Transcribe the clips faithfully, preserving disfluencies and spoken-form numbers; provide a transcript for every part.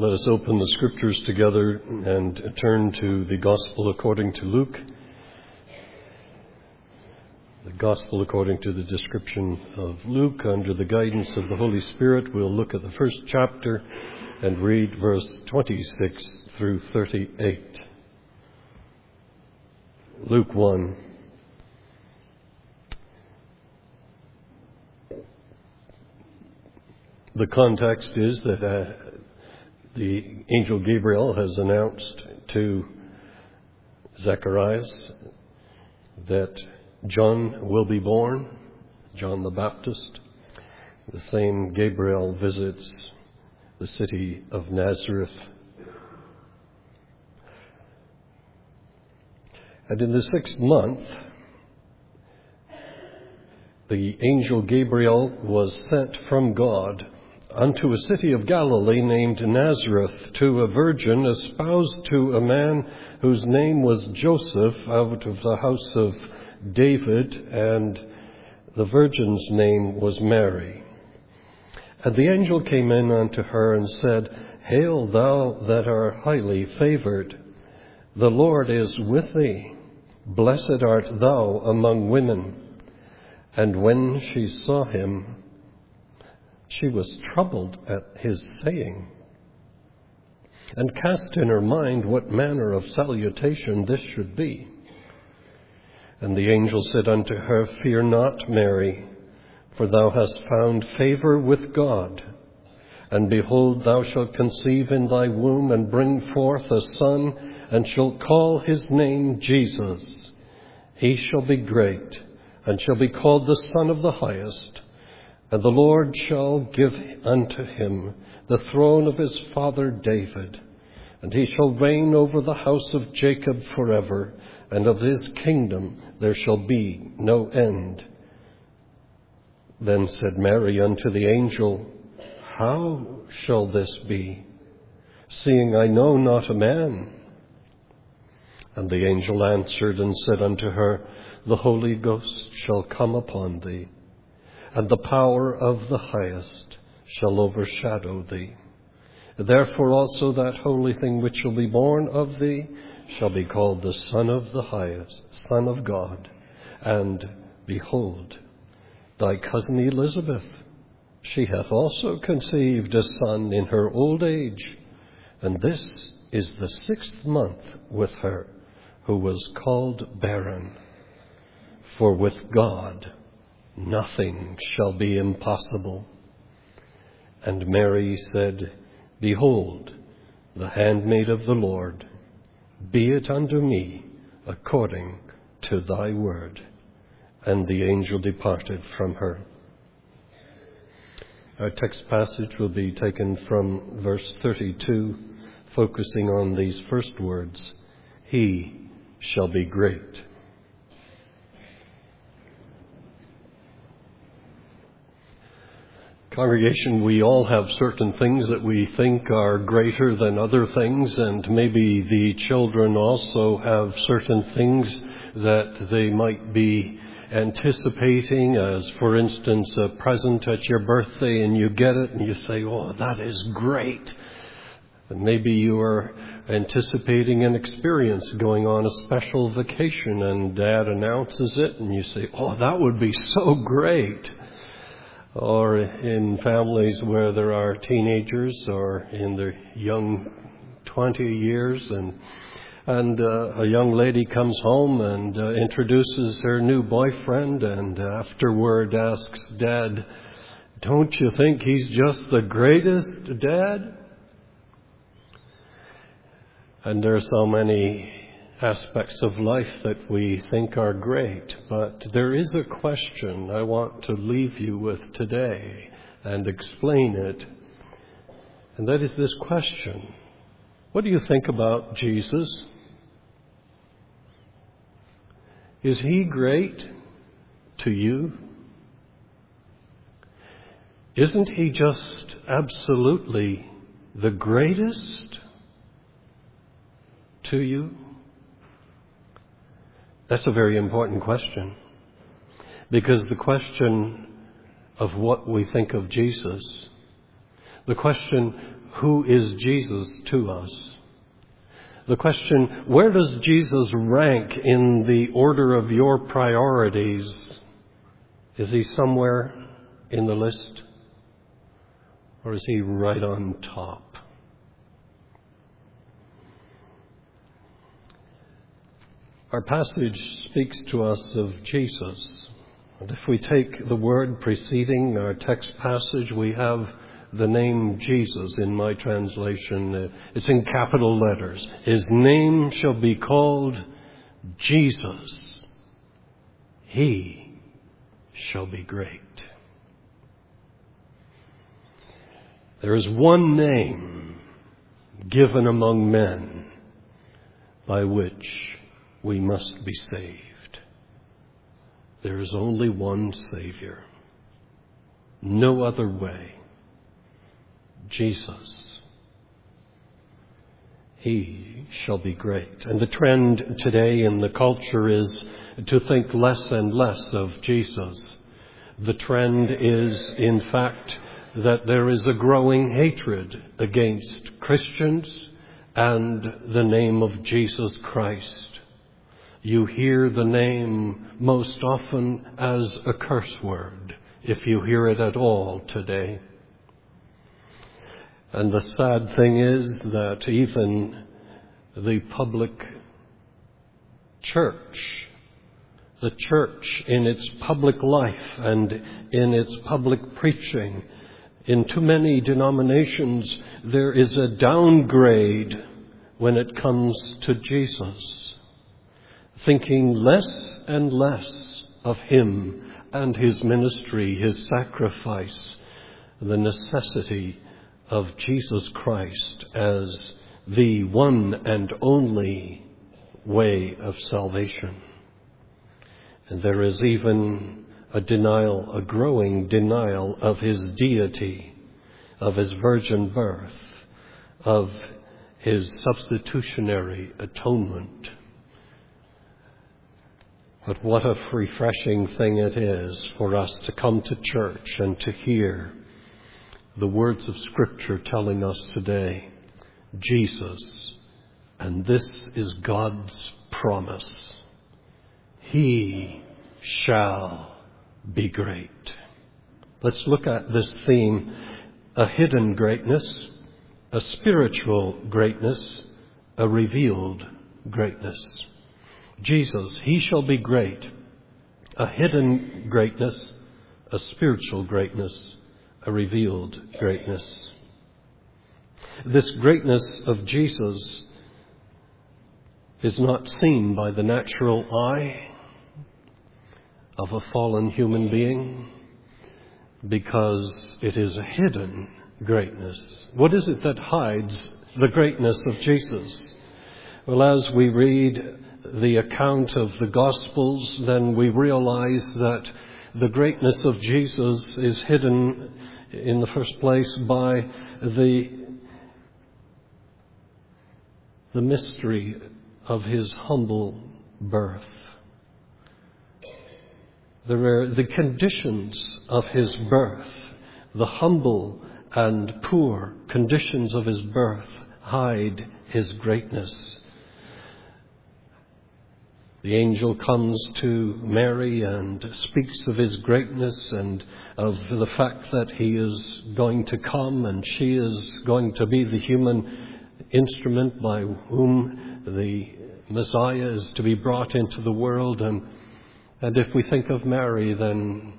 Let us open the Scriptures together and turn to the Gospel according to Luke. The Gospel according to the description of Luke. Under the guidance of the Holy Spirit, we'll look at the first chapter and read verse twenty-six through thirty-eight. Luke one. The context is that uh, the angel Gabriel has announced to Zacharias that John will be born, John the Baptist. The same Gabriel visits the city of Nazareth. And in the sixth month, the angel Gabriel was sent from God unto a city of Galilee named Nazareth, to a virgin espoused to a man whose name was Joseph, out of the house of David, and the virgin's name was Mary. And the angel came in unto her and said, Hail, thou that art highly favored, the Lord is with thee. Blessed art thou among women. And when she saw him, she was troubled at his saying, and cast in her mind what manner of salutation this should be. And the angel said unto her, Fear not, Mary, for thou hast found favor with God. And behold, thou shalt conceive in thy womb, and bring forth a son, and shalt call his name Jesus. He shall be great, and shall be called the Son of the Highest. And the Lord shall give unto him the throne of his father David, and he shall reign over the house of Jacob forever, and of his kingdom there shall be no end. Then said Mary unto the angel, How shall this be, seeing I know not a man? And the angel answered and said unto her, The Holy Ghost shall come upon thee, and the power of the Highest shall overshadow thee. Therefore also that holy thing which shall be born of thee shall be called the Son of the Highest, Son of God. And behold, thy cousin Elizabeth, she hath also conceived a son in her old age, and this is the sixth month with her, who was called barren. For with God nothing shall be impossible. And Mary said, Behold, the handmaid of the Lord, be it unto me according to thy word. And the angel departed from her. Our text passage will be taken from verse thirty-two, focusing on these first words, He shall be great. Congregation, we all have certain things that we think are greater than other things, and maybe the children also have certain things that they might be anticipating, as for instance a present at your birthday, and you get it and you say, oh, that is great. And maybe you are anticipating an experience, going on a special vacation, and Dad announces it and you say, oh, that would be so great. Or in families where there are teenagers or in their young twenty years, and and uh, a young lady comes home and uh, introduces her new boyfriend, and afterward asks Dad, don't you think he's just the greatest, Dad? And there are so many aspects of life that we think are great, but there is a question I want to leave you with today and explain it. And that is this question. What do you think about Jesus? Is he great to you? Isn't he just absolutely the greatest to you? That's a very important question, because the question of what we think of Jesus, the question who is Jesus to us? The question, where does Jesus rank in the order of your priorities? Is he somewhere in the list? Or is he right on top? Our passage speaks to us of Jesus. And if we take the word preceding our text passage, we have the name Jesus in my translation. It's in capital letters. His name shall be called Jesus. He shall be great. There is one name given among men by which we must be saved. There is only one Savior. No other way. Jesus. He shall be great. And the trend today in the culture is to think less and less of Jesus. The trend is, in fact, that there is a growing hatred against Christians and the name of Jesus Christ. You hear the name most often as a curse word, if you hear it at all today. And the sad thing is that even the public church, the church in its public life and in its public preaching, in too many denominations, there is a downgrade when it comes to Jesus, thinking less and less of him and his ministry, his sacrifice, the necessity of Jesus Christ as the one and only way of salvation. And there is even a denial, a growing denial of his deity, of his virgin birth, of his substitutionary atonement. But what a refreshing thing it is for us to come to church and to hear the words of Scripture telling us today, Jesus, and this is God's promise, he shall be great. Let's look at this theme, a hidden greatness, a spiritual greatness, a revealed greatness. Jesus, he shall be great, a hidden greatness, a spiritual greatness, a revealed greatness. This greatness of Jesus is not seen by the natural eye of a fallen human being, because it is a hidden greatness. What is it that hides the greatness of Jesus? Well, as we read the account of the Gospels, then we realize that the greatness of Jesus is hidden in the first place by the, the mystery of his humble birth. There are the conditions of his birth, the humble and poor conditions of his birth hide his greatness. The angel comes to Mary and speaks of his greatness and of the fact that he is going to come and she is going to be the human instrument by whom the Messiah is to be brought into the world. And And if we think of Mary, then,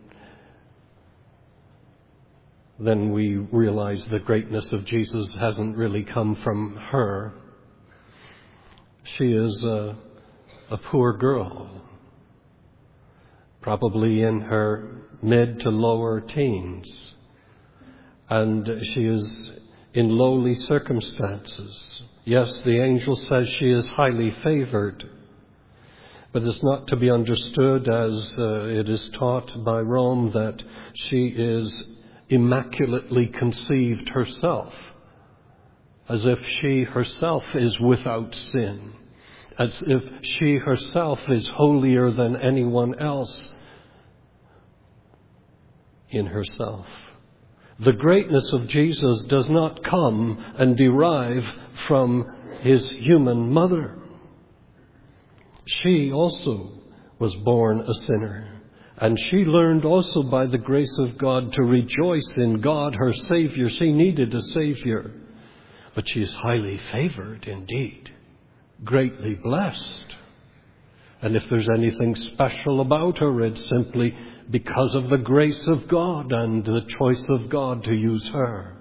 then we realize the greatness of Jesus hasn't really come from her. She is a, a poor girl, probably in her mid to lower teens. And she is in lowly circumstances. Yes, the angel says she is highly favored. But it's not to be understood as uh, it is taught by Rome that she is immaculately conceived herself, as if she herself is without sin, as if she herself is holier than anyone else in herself. The greatness of Jesus does not come and derive from his human mother. She also was born a sinner. And she learned also by the grace of God to rejoice in God, her Savior. She needed a Savior. But she is highly favored indeed, greatly blessed. And if there's anything special about her, it's simply because of the grace of God and the choice of God to use her.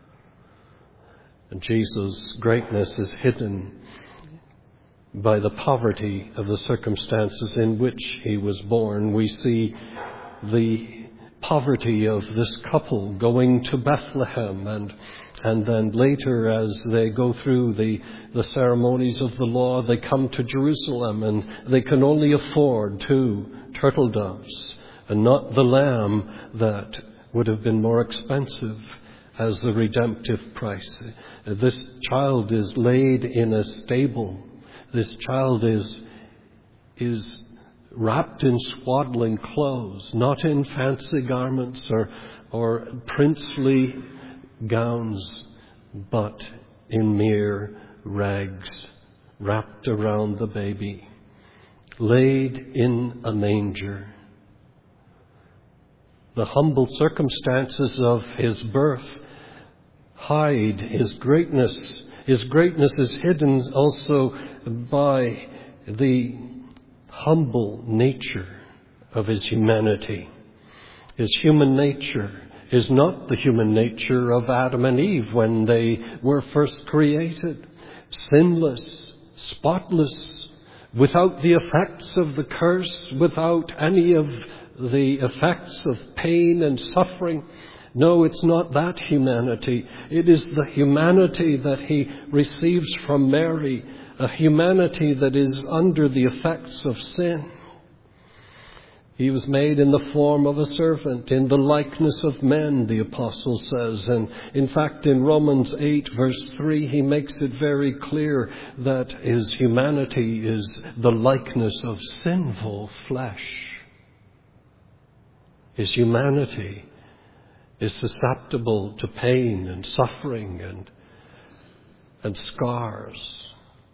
And Jesus' greatness is hidden by the poverty of the circumstances in which he was born. We see the poverty of this couple going to Bethlehem, and and then later as they go through the, the ceremonies of the law, they come to Jerusalem, and they can only afford two turtle doves and not the lamb that would have been more expensive as the redemptive price. This child is laid in a stable. This child is is wrapped in swaddling clothes, not in fancy garments or or princely gowns, but in mere rags wrapped around the baby, laid in a manger. The humble circumstances of his birth hide his greatness. His greatness is hidden also by the humble nature of his humanity. His human nature is not the human nature of Adam and Eve when they were first created. Sinless, spotless, without the effects of the curse, without any of the effects of pain and suffering. No, it's not that humanity. It is the humanity that he receives from Mary, a humanity that is under the effects of sin. He was made in the form of a servant, in the likeness of men, the apostle says. And in fact, in Romans eight, verse three, he makes it very clear that his humanity is the likeness of sinful flesh. His humanity is susceptible to pain and suffering and, and scars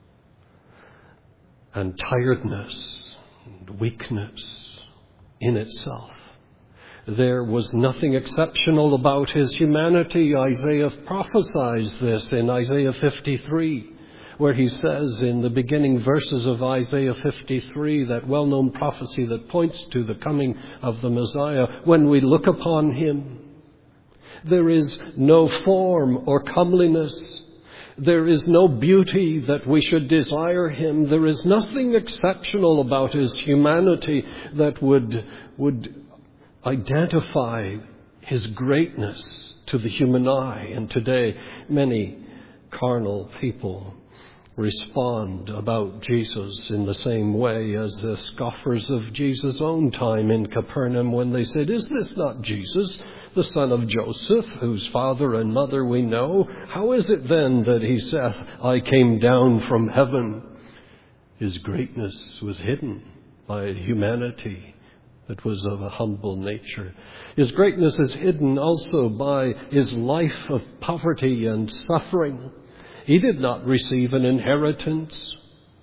and tiredness and weakness in itself. There was nothing exceptional about his humanity. Isaiah prophesies this in Isaiah fifty-three, where he says in the beginning verses of Isaiah fifty-three, that well-known prophecy that points to the coming of the Messiah, when we look upon him, there is no form or comeliness. There is no beauty that we should desire him. There is nothing exceptional about his humanity that would, would identify his greatness to the human eye. And today, many carnal people respond about Jesus in the same way as the scoffers of Jesus' own time in Capernaum, when they said, "Is this not Jesus, the son of Joseph, whose father and mother we know? How is it then that he saith, I came down from heaven?" His greatness was hidden by humanity that was of a humble nature. His greatness is hidden also by his life of poverty and suffering. He did not receive an inheritance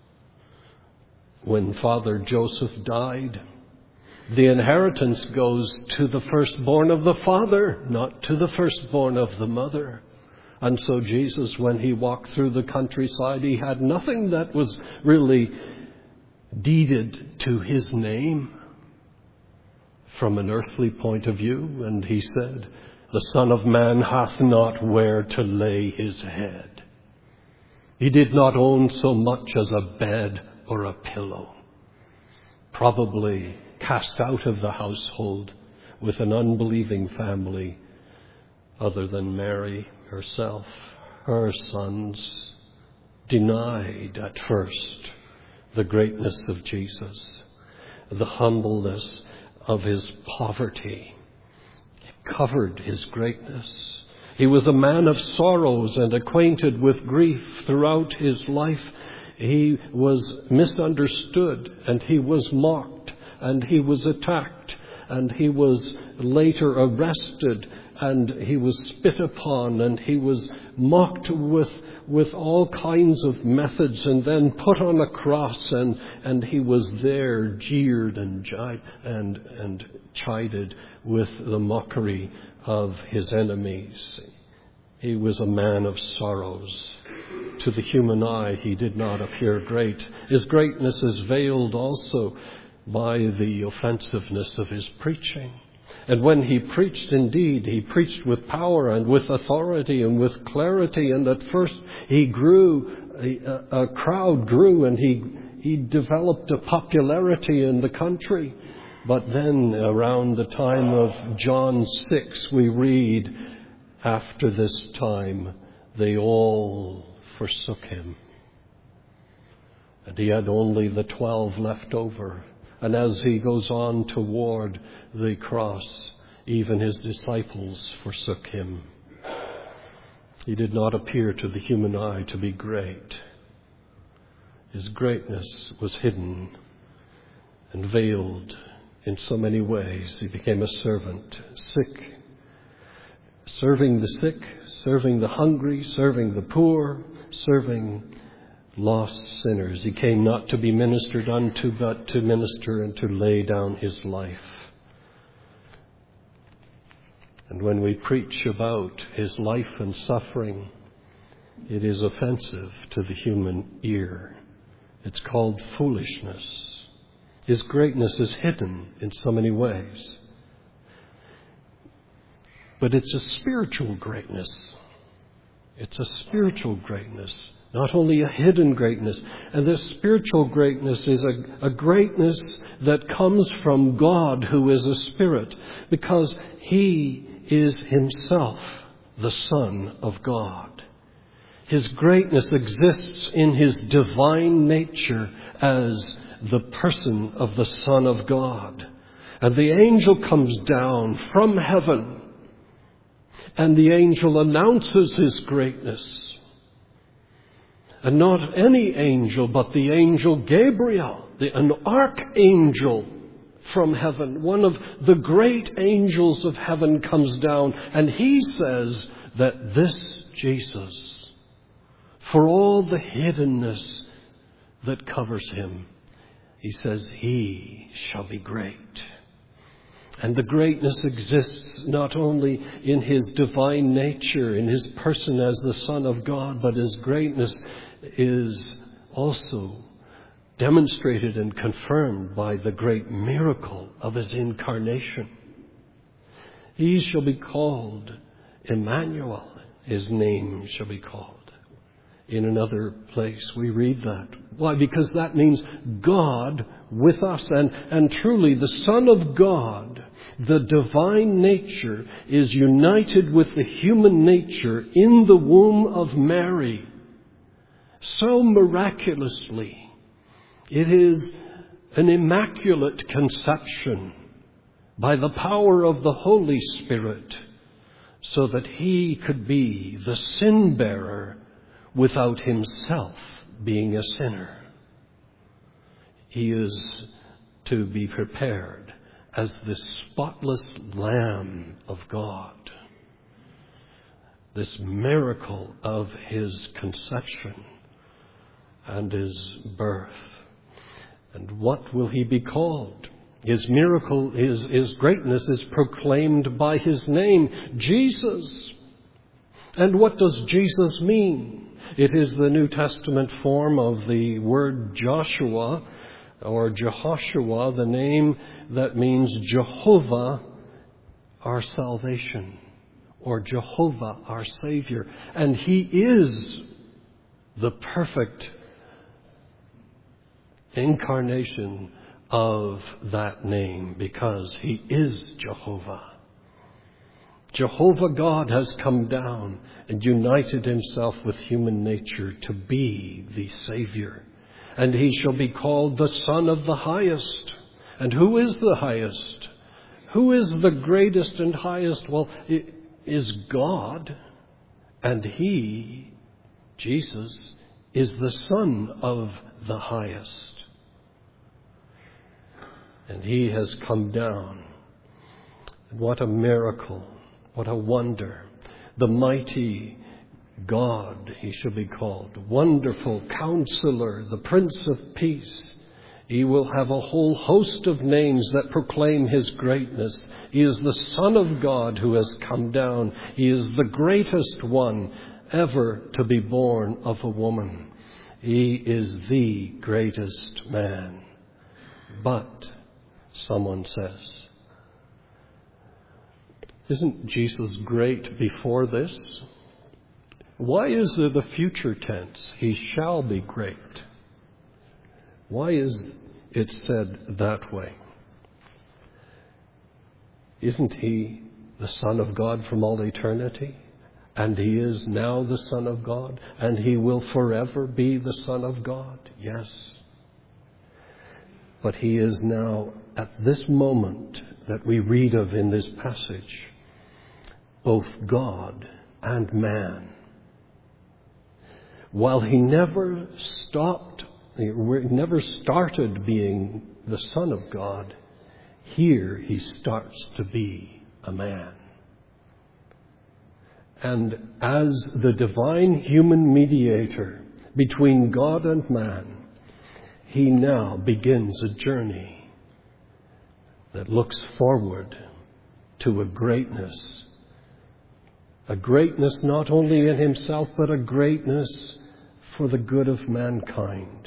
when Father Joseph died. The inheritance goes to the firstborn of the father, not to the firstborn of the mother. And so Jesus, when he walked through the countryside, he had nothing that was really deeded to his name from an earthly point of view. And he said, "The Son of Man hath not where to lay his head." He did not own so much as a bed or a pillow. Probably cast out of the household with an unbelieving family other than Mary herself. Her sons denied at first the greatness of Jesus, the humbleness of his poverty. He covered his greatness. He was a man of sorrows and acquainted with grief throughout his life. He was misunderstood, and he was mocked, and he was attacked, and he was later arrested and he was spit upon, and he was mocked with with all kinds of methods, and then put on a cross, and, and he was there jeered and jibed and, and chided with the mockery of his enemies. He was a man of sorrows. To the human eye, he did not appear great. His greatness is veiled also by the offensiveness of his preaching. And when he preached, indeed, he preached with power and with authority and with clarity. And at first he grew, a, a crowd grew, and he, he developed a popularity in the country. But then around the time of John six, we read, after this time, they all forsook him. And he had only the twelve left over. And as he goes on toward the cross, even his disciples forsook him. He did not appear to the human eye to be great. His greatness was hidden and veiled in so many ways. He became a servant, sick, serving the sick, serving the hungry, serving the poor, serving lost sinners. He came not to be ministered unto, but to minister and to lay down his life. And when we preach about his life and suffering, it is offensive to the human ear. It's called foolishness. His greatness is hidden in so many ways. But it's a spiritual greatness. It's a spiritual greatness. Not only a hidden greatness. And this spiritual greatness is a, a greatness that comes from God, who is a spirit, because he is himself the Son of God. His greatness exists in his divine nature as the person of the Son of God. And the angel comes down from heaven, and the angel announces his greatness. And not any angel, but the angel Gabriel, the, an archangel from heaven, one of the great angels of heaven, comes down, and he says that this Jesus, for all the hiddenness that covers him, he says he shall be great. And the greatness exists not only in his divine nature, in his person as the Son of God, but his greatness is also demonstrated and confirmed by the great miracle of his incarnation. He shall be called Emmanuel. His name shall be called. In another place we read that. Why? Because that means God with us. And, and truly the Son of God, the divine nature, is united with the human nature in the womb of Mary. So miraculously. It is an immaculate conception by the power of the Holy Spirit, so that he could be the sin bearer without himself being a sinner. He is to be prepared as the spotless Lamb of God. This miracle of his conception and his birth. And what will he be called? His miracle, his, his greatness is proclaimed by his name, Jesus. And what does Jesus mean? It is the New Testament form of the word Joshua or Jehoshua, the name that means Jehovah, our salvation, or Jehovah, our Savior. And he is the perfect incarnation of that name, because he is Jehovah. Jehovah God has come down and united himself with human nature to be the Savior. And he shall be called the Son of the Highest. And who is the highest? Who is the greatest and highest? Well, it is God. And he, Jesus, is the Son of the Highest. And he has come down. And what a miracle. What a wonder. The mighty God, he shall be called. Wonderful Counselor, the Prince of Peace. He will have a whole host of names that proclaim his greatness. He is the Son of God who has come down. He is the greatest one ever to be born of a woman. He is the greatest man. But, someone says, isn't Jesus great before this? Why is there the future tense? He shall be great. Why is it said that way? Isn't he the Son of God from all eternity? And he is now the Son of God? And he will forever be the Son of God? Yes. But he is now, at this moment that we read of in this passage, both God and man. While he never stopped, he never started being the Son of God, here he starts to be a man. And as the divine human mediator between God and man, he now begins a journey that looks forward to a greatness. A greatness not only in himself, but a greatness for the good of mankind.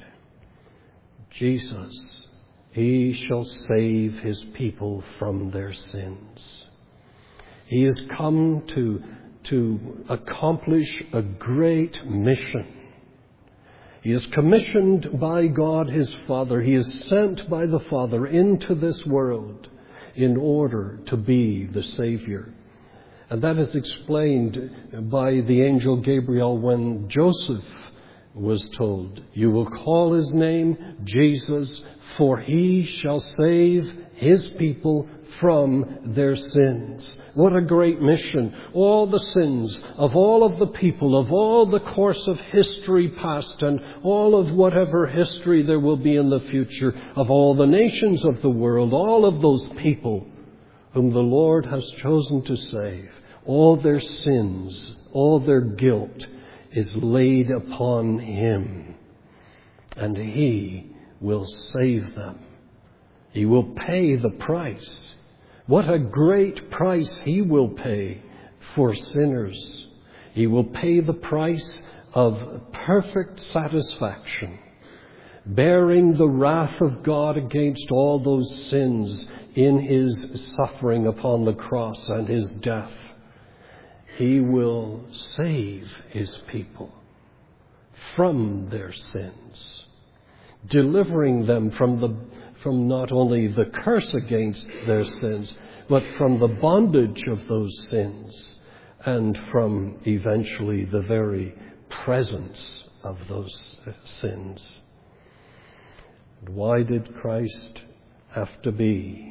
Jesus, he shall save his people from their sins. He has come to, to accomplish a great mission. He is commissioned by God his Father. He is sent by the Father into this world in order to be the Savior. And that is explained by the angel Gabriel when Joseph was told, "You will call his name Jesus, for he shall save his people from their sins." What a great mission. All the sins of all of the people, of all the course of history past, and all of whatever history there will be in the future, of all the nations of the world, all of those people whom the Lord has chosen to save, all their sins, all their guilt is laid upon him. And he will save them. He will pay the price. What a great price he will pay for sinners. He will pay the price of perfect satisfaction, bearing the wrath of God against all those sins in his suffering upon the cross and his death. He will save his people from their sins, delivering them from the from not only the curse against their sins, but from the bondage of those sins, and from eventually the very presence of those sins. And why did Christ have to be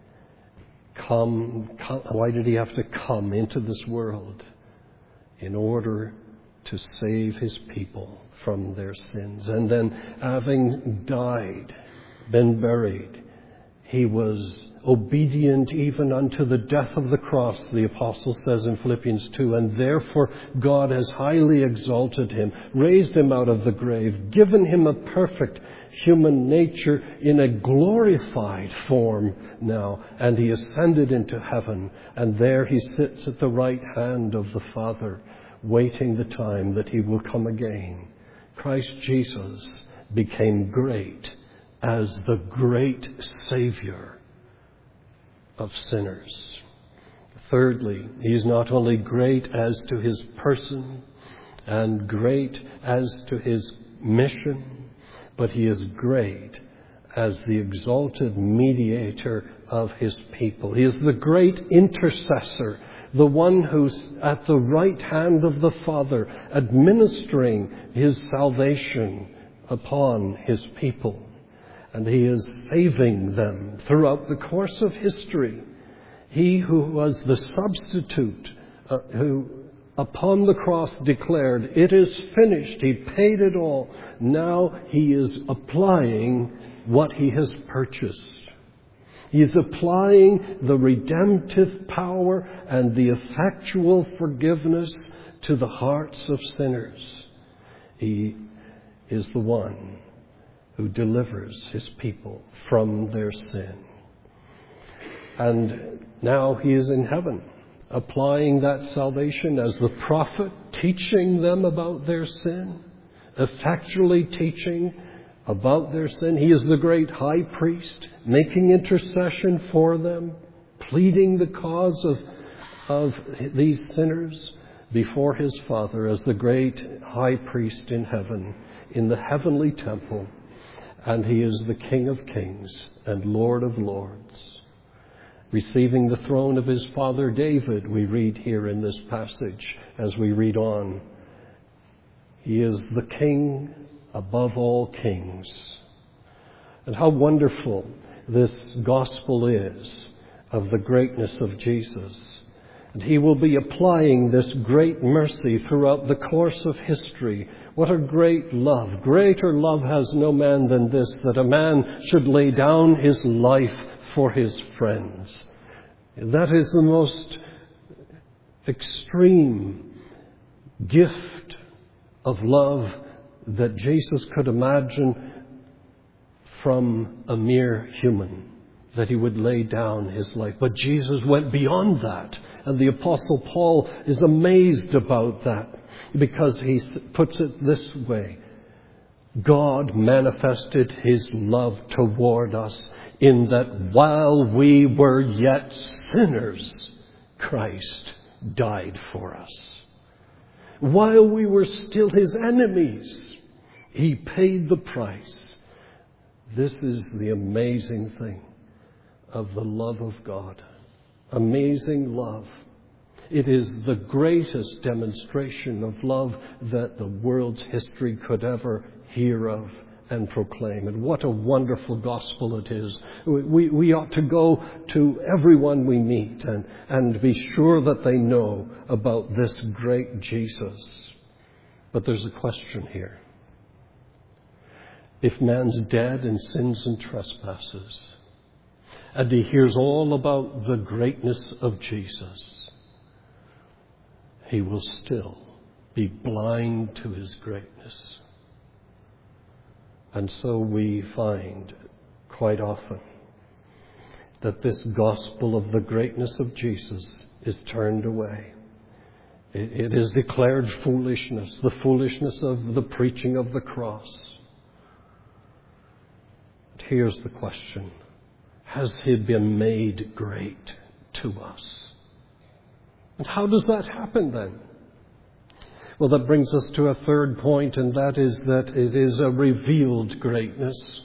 Come, come, why did he have to come into this world? In order to save his people from their sins. And then, having died, been buried, he was obedient even unto the death of the cross, the apostle says in Philippians two. And therefore God has highly exalted him, raised him out of the grave, given him a perfect human nature in a glorified form now, and he ascended into heaven, and there he sits at the right hand of the Father, waiting the time that he will come again. Christ Jesus became great as the great Savior of sinners. Thirdly, he is not only great as to his person and great as to his mission, but he is great as the exalted mediator of his people. He is the great intercessor, the one who's at the right hand of the Father, administering his salvation upon his people. And he is saving them throughout the course of history. He who was the substitute, uh, who upon the cross declared, "It is finished." He paid it all. Now he is applying what he has purchased. He is applying the redemptive power and the effectual forgiveness to the hearts of sinners. He is the one who delivers his people from their sin. And now he is in heaven, applying that salvation as the prophet, teaching them about their sin, effectually teaching about their sin. He is the great high priest, making intercession for them, pleading the cause of, of these sinners before his Father as the great high priest in heaven, in the heavenly temple. And he is the King of kings and Lord of lords, receiving the throne of his father David, we read here in this passage as we read on. He is the King above all kings. And how wonderful this gospel is of the greatness of Jesus. And he will be applying this great mercy throughout the course of history. What a great love. Greater love has no man than this, that a man should lay down his life for his friends. That is the most extreme gift of love that Jesus could imagine from a mere human, that he would lay down his life. But Jesus went beyond that. And the Apostle Paul is amazed about that, because he puts it this way. God manifested his love toward us in that while we were yet sinners, Christ died for us. While we were still his enemies, he paid the price. This is the amazing thing of the love of God. Amazing love. It is the greatest demonstration of love that the world's history could ever hear of and proclaim. And what a wonderful gospel it is. We, we ought to go to everyone we meet and, and be sure that they know about this great Jesus. But there's a question here. If man's dead in sins and trespasses, and he hears all about the greatness of Jesus, he will still be blind to his greatness. And so we find quite often that this gospel of the greatness of Jesus is turned away. It, it is declared foolishness, the foolishness of the preaching of the cross. But here's the question. Has he been made great to us? And how does that happen then? Well, that brings us to a third point, and that is that it is a revealed greatness.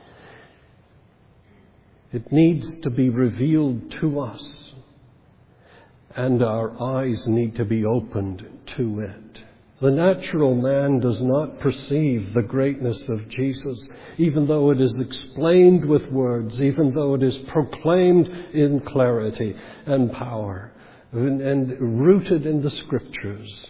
It needs to be revealed to us, and our eyes need to be opened to it. The natural man does not perceive the greatness of Jesus, even though it is explained with words, even though it is proclaimed in clarity and power, and, and rooted in the Scriptures.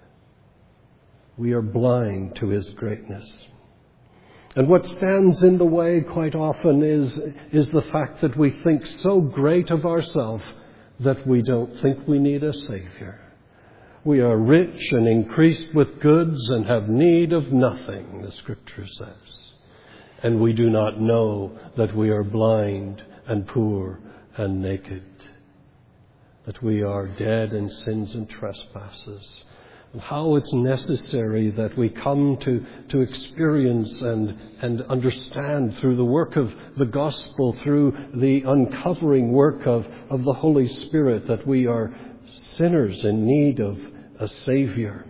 We are blind to his greatness. And what stands in the way quite often is, is the fact that we think so great of ourselves that we don't think we need a Savior. We are rich and increased with goods and have need of nothing, the Scripture says. And we do not know that we are blind and poor and naked, that we are dead in sins and trespasses. And how it's necessary that we come to, to experience and, and understand through the work of the gospel, through the uncovering work of, of the Holy Spirit, that we are sinners in need of a Savior.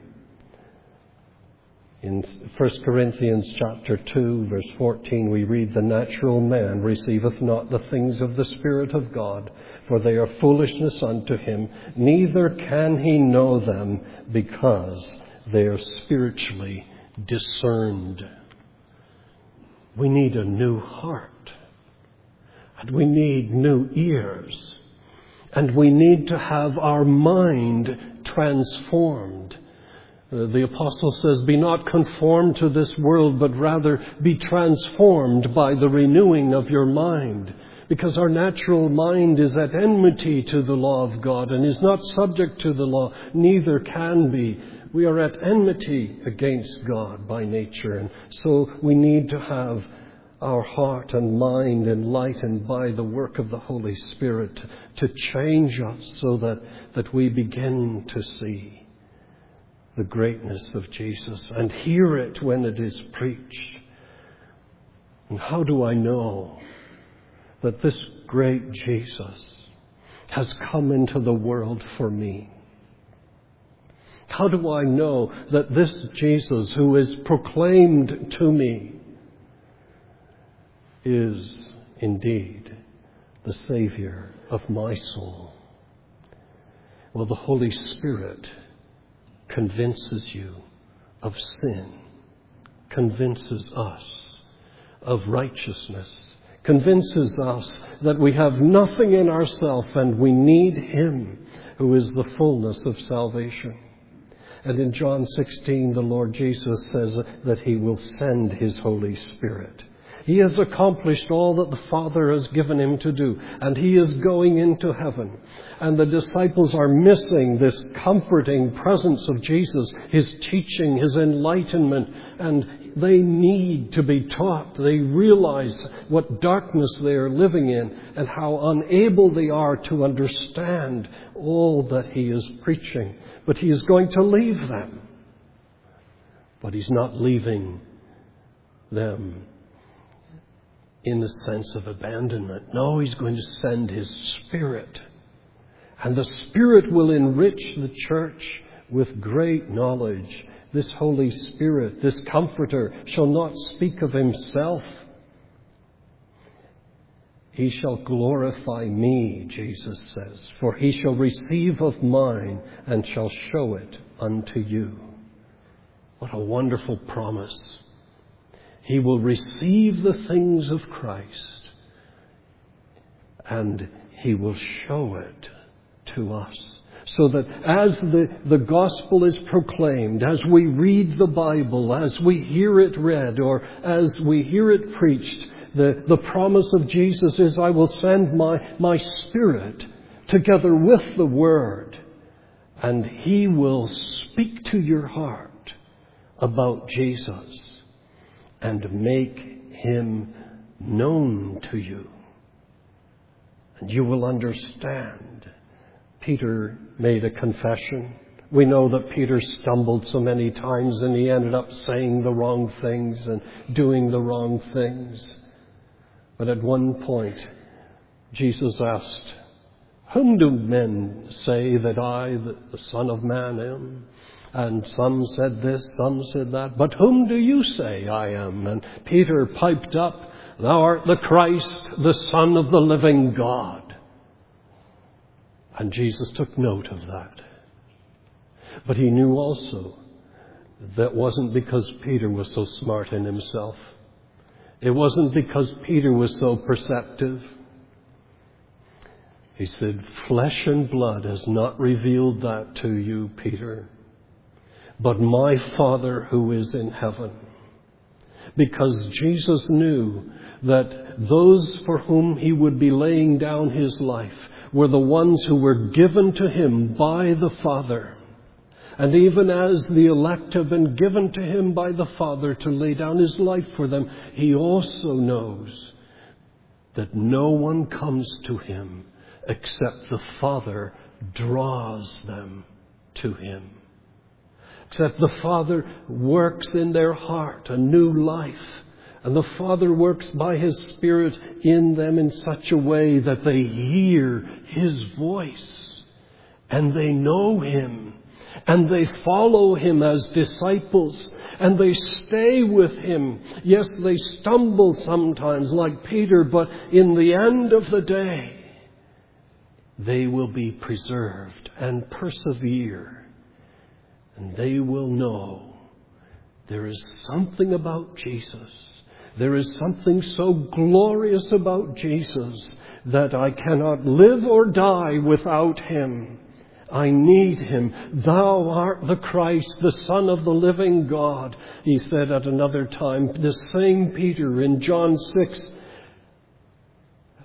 In First Corinthians chapter two, verse fourteen, we read, "The natural man receiveth not the things of the Spirit of God, for they are foolishness unto him, neither can he know them, because they are spiritually discerned." We need a new heart, and we need new ears, and we need to have our mind transformed. The apostle says, "Be not conformed to this world, but rather be transformed by the renewing of your mind." because our natural mind is at enmity to the law of God and is not subject to the law, neither can be. We are at enmity against God by nature, and so we need to have our heart and mind enlightened by the work of the Holy Spirit to change us so that, that we begin to see the greatness of Jesus and hear it when it is preached. And how do I know that this great Jesus has come into the world for me? How do I know that this Jesus who is proclaimed to me is indeed the Savior of my soul? Well, the Holy Spirit convinces you of sin, convinces us of righteousness, convinces us that we have nothing in ourselves and we need Him who is the fullness of salvation. And in John sixteen, the Lord Jesus says that He will send His Holy Spirit. He has accomplished all that the Father has given Him to do, and He is going into heaven. And the disciples are missing this comforting presence of Jesus, His teaching, His enlightenment, and they need to be taught. They realize what darkness they are living in and how unable they are to understand all that He is preaching. But He is going to leave them. But He's not leaving them in the sense of abandonment. No, He's going to send His Spirit. And the Spirit will enrich the church with great knowledge. This Holy Spirit, this Comforter, shall not speak of Himself. He shall glorify me, Jesus says, for He shall receive of mine and shall show it unto you. What a wonderful promise. He will receive the things of Christ and He will show it to us. So that as the, the gospel is proclaimed, as we read the Bible, as we hear it read, or as we hear it preached, the, the promise of Jesus is, I will send my, my Spirit together with the Word, and He will speak to your heart about Jesus and make Him known to you. And you will understand. Peter made a confession. We know that Peter stumbled so many times and he ended up saying the wrong things and doing the wrong things. But at one point, Jesus asked, whom do men say that I, the Son of Man, am? And some said this, some said that. But whom do you say I am? And Peter piped up, thou art the Christ, the Son of the living God. And Jesus took note of that. But He knew also that wasn't because Peter was so smart in himself. It wasn't because Peter was so perceptive. He said, flesh and blood has not revealed that to you, Peter, but my Father who is in heaven. Because Jesus knew that those for whom He would be laying down His life were the ones who were given to Him by the Father. And even as the elect have been given to Him by the Father to lay down His life for them, He also knows that no one comes to Him except the Father draws them to Him. Except the Father works in their heart a new life. And the Father works by His Spirit in them in such a way that they hear His voice. And they know Him. And they follow Him as disciples. And they stay with Him. Yes, they stumble sometimes like Peter, but in the end of the day, they will be preserved and persevere. And they will know there is something about Jesus. There is something so glorious about Jesus that I cannot live or die without Him. I need Him. Thou art the Christ, the Son of the living God. He said at another time, the same Peter in John six.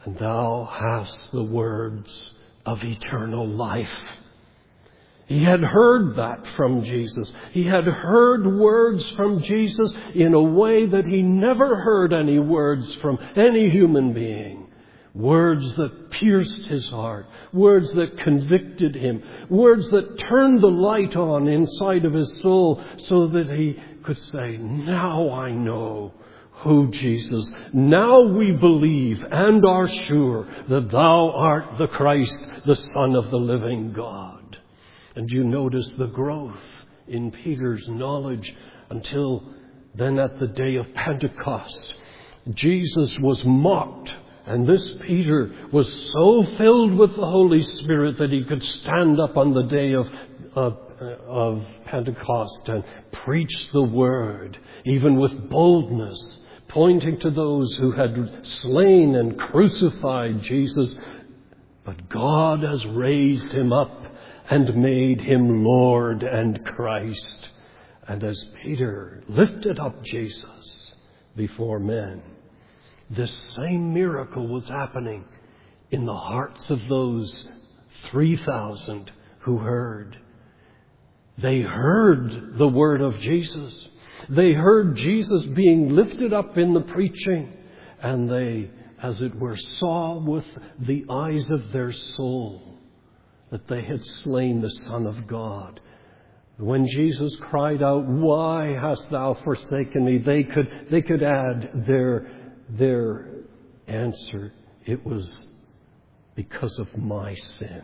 and thou hast the words of eternal life. He had heard that from Jesus. He had heard words from Jesus in a way that he never heard any words from any human being. Words that pierced his heart. Words that convicted him. Words that turned the light on inside of his soul so that he could say, now I know who Jesus. Now we believe and are sure that thou art the Christ, the Son of the living God. And you notice the growth in Peter's knowledge until then at the day of Pentecost. Jesus was mocked, and this Peter was so filled with the Holy Spirit that he could stand up on the day of, of, of Pentecost and preach the word, even with boldness, pointing to those who had slain and crucified Jesus. But God has raised him up and made him Lord and Christ. And as Peter lifted up Jesus before men, this same miracle was happening in the hearts of those three thousand who heard. They heard the word of Jesus. They heard Jesus being lifted up in the preaching, and they, as it were, saw with the eyes of their soul that they had slain the Son of God. When Jesus cried out, why hast thou forsaken me? They could, they could add their, their answer. It was because of my sin.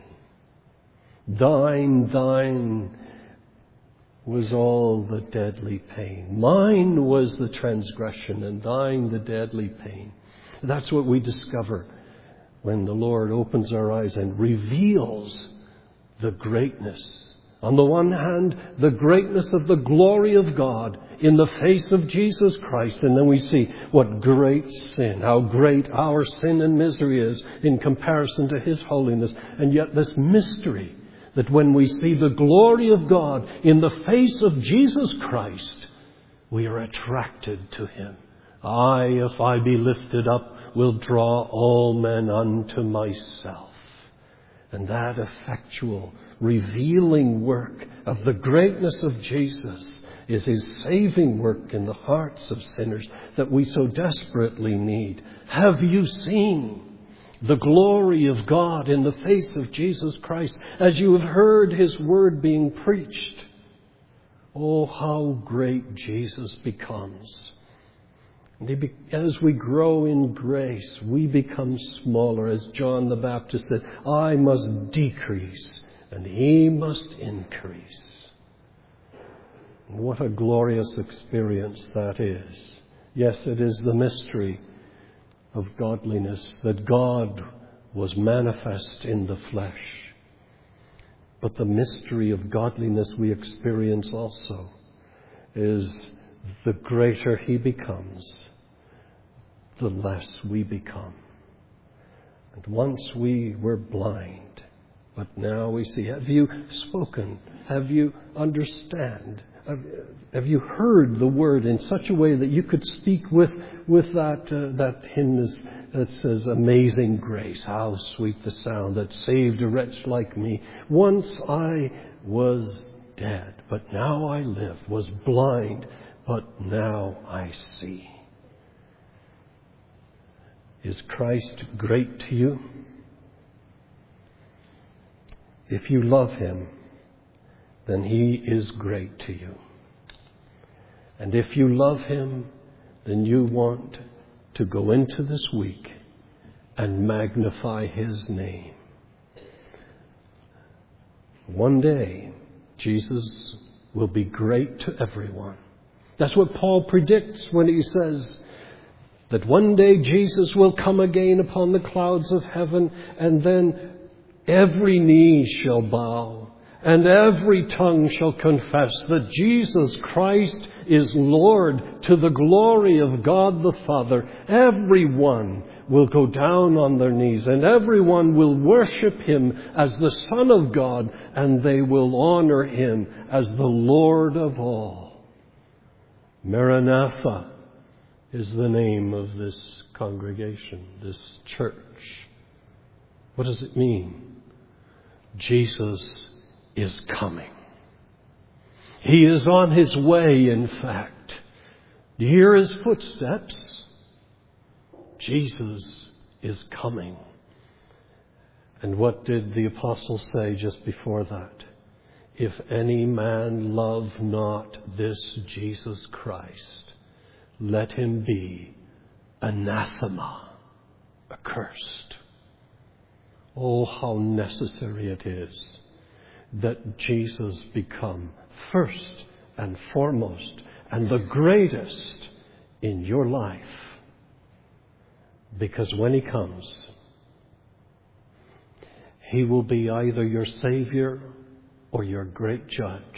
Thine, thine was all the deadly pain. Mine was the transgression, and thine the deadly pain. That's what we discover when the Lord opens our eyes and reveals the greatness. On the one hand, the greatness of the glory of God in the face of Jesus Christ. And then we see what great sin, how great our sin and misery is in comparison to his holiness. And yet this mystery that when we see the glory of God in the face of Jesus Christ, we are attracted to him. I, if I be lifted up, will draw all men unto myself. And that effectual, revealing work of the greatness of Jesus is his saving work in the hearts of sinners that we so desperately need. Have you seen the glory of God in the face of Jesus Christ as you have heard his word being preached? Oh, how great Jesus becomes. As we grow in grace, we become smaller. As John the Baptist said, I must decrease and he must increase. What a glorious experience that is. Yes, it is the mystery of godliness, that God was manifest in the flesh. But the mystery of godliness we experience also is the greater he becomes, the less we become. And once we were blind, but now we see. Have you spoken? Have you understand? Have, have you heard the word in such a way that you could speak with with that uh, that hymn is, that says, "Amazing grace, how sweet the sound that saved a wretch like me. Once I was dead, but now I live. Was blind, but now I see." Is Christ great to you? If you love him, then he is great to you. And if you love him, then you want to go into this week and magnify his name. One day, Jesus will be great to everyone. That's what Paul predicts when he says that one day Jesus will come again upon the clouds of heaven, and then every knee shall bow and every tongue shall confess that Jesus Christ is Lord, to the glory of God the Father. Everyone will go down on their knees and everyone will worship him as the Son of God, and they will honor him as the Lord of all. Maranatha is the name of this congregation, this church. What does it mean? Jesus is coming. He is on his way, in fact. Do you hear his footsteps? Jesus is coming. And what did the apostle say just before that? If any man love not this Jesus Christ, let him be anathema, accursed. Oh, how necessary it is that Jesus become first and foremost and the greatest in your life. Because when he comes, he will be either your Savior or your great judge.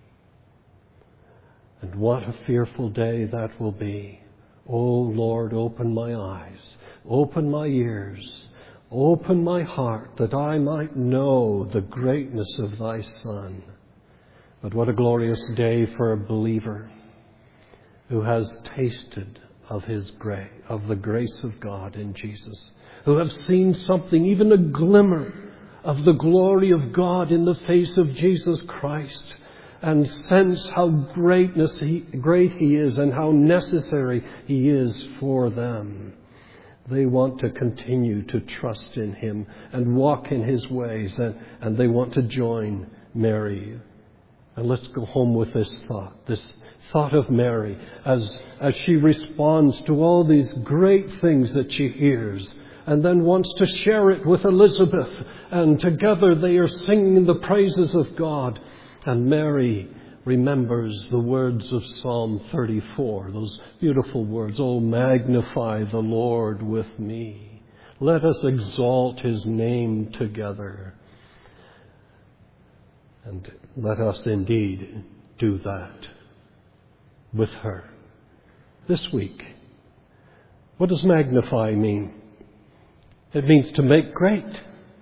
And what a fearful day that will be. Oh Lord, open my eyes, open my ears, open my heart, that I might know the greatness of thy Son. But what a glorious day for a believer who has tasted of his grace, of the grace of God in Jesus, who have seen something, even a glimmer of the glory of God in the face of Jesus Christ, and sense how greatness he, great he is and how necessary he is for them. They want to continue to trust in him and walk in his ways, and, and they want to join Mary. And let's go home with this thought, this thought of Mary as, as she responds to all these great things that she hears, and then wants to share it with Elizabeth. And together they are singing the praises of God. And Mary remembers the words of Psalm thirty-four, those beautiful words, "Oh, magnify the Lord with me. Let us exalt his name together." And let us indeed do that with her this week. What does magnify mean? It means to make great.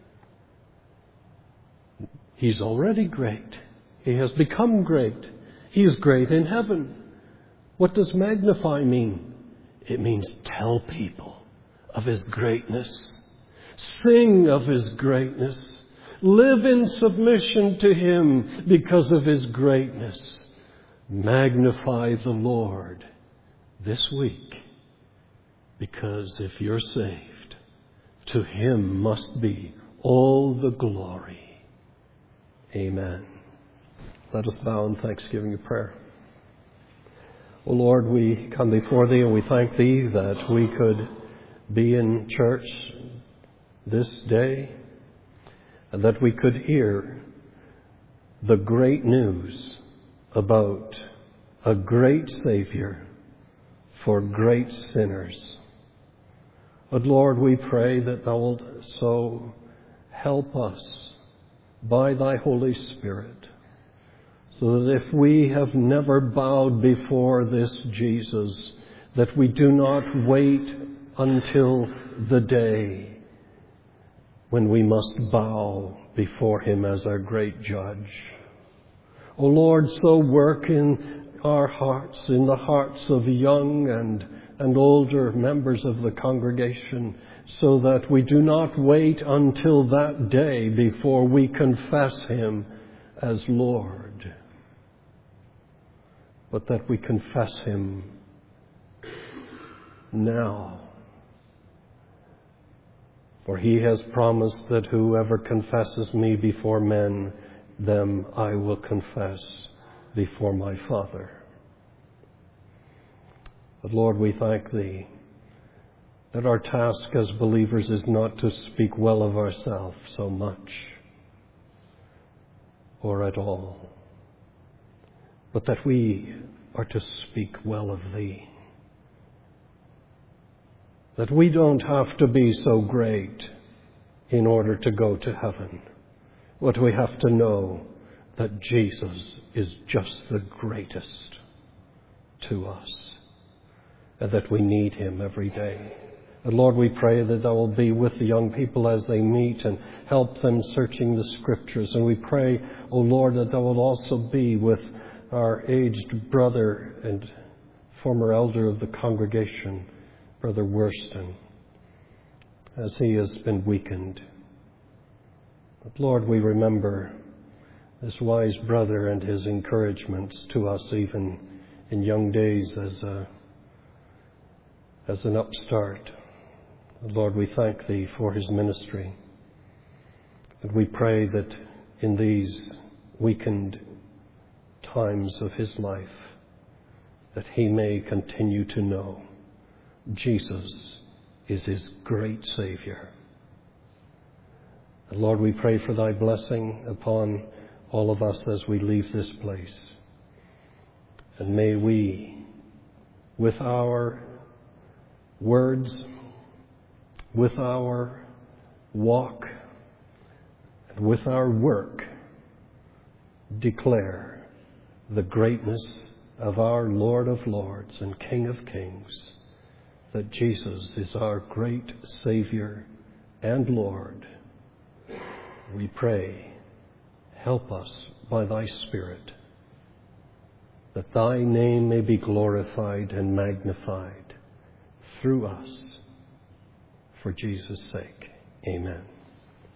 He's already great. He has become great. He is great in heaven. What does magnify mean? It means tell people of his greatness. Sing of his greatness. Live in submission to him because of his greatness. Magnify the Lord this week, because if you're saved, to him must be all the glory. Amen. Let us bow in thanksgiving and prayer. O Lord, we come before thee and we thank thee that we could be in church this day, and that we could hear the great news about a great Savior for great sinners. But Lord, we pray that thou wilt so help us by thy Holy Spirit, so that if we have never bowed before this Jesus, that we do not wait until the day when we must bow before him as our great judge. O Lord, so work in our hearts, in the hearts of young and, and older members of the congregation, so that we do not wait until that day before we confess him as Lord, but that we confess him now. For he has promised that whoever confesses me before men, them I will confess before my Father. But Lord, we thank thee that our task as believers is not to speak well of ourselves so much or at all, but that we are to speak well of thee. That we don't have to be so great in order to go to heaven. But we have to know that Jesus is just the greatest to us, and that we need him every day. And Lord, we pray that thou will be with the young people as they meet and help them searching the Scriptures. And we pray, O Lord, that thou will also be with our aged brother and former elder of the congregation, Brother Worston, as he has been weakened. But Lord, we remember this wise brother and his encouragements to us even in young days as a, as an upstart. Lord, we thank Thee for his ministry. And we pray that in these weakened times of his life, that he may continue to know Jesus is his great Savior. And Lord, we pray for Thy blessing upon all of us as we leave this place. And may we, with our words, with our walk, and with our work, declare the greatness of our Lord of Lords and King of Kings, that Jesus is our great Savior and Lord. We pray, help us by Thy Spirit, that Thy name may be glorified and magnified through us. For Jesus' sake, amen.